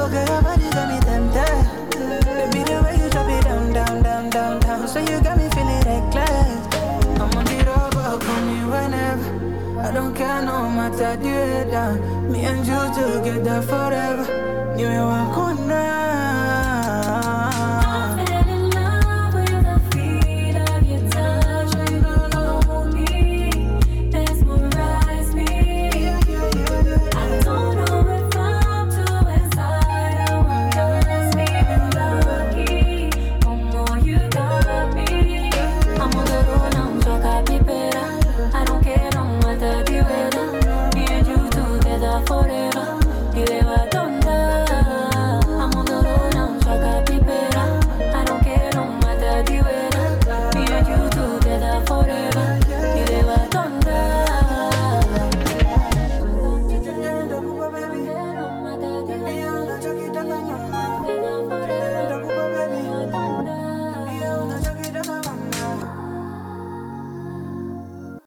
Okay, your body got me tempted. Baby, the way you drop it down, down, down, down, down. So you got me feeling reckless. I'm on the road, call me whenever. I don't care no matter the weather. Me and you together forever. You know